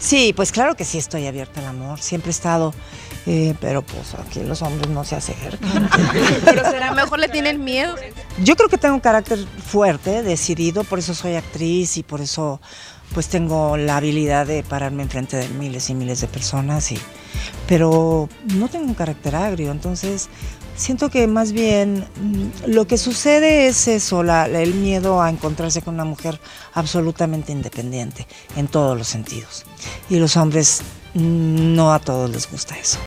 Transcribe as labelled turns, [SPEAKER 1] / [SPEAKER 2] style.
[SPEAKER 1] Sí, pues claro que sí estoy abierta al amor, siempre he estado, pero pues aquí los hombres no se acercan.
[SPEAKER 2] Pero será mejor le tienen miedo.
[SPEAKER 1] Yo creo que tengo un carácter fuerte, decidido, por eso soy actriz y por eso pues tengo la habilidad de pararme enfrente de miles y miles de personas, pero no tengo un carácter agrio, entonces siento que más bien lo que sucede es eso, el miedo a encontrarse con una mujer absolutamente independiente en todos los sentidos. Y los hombres no a todos les gusta eso.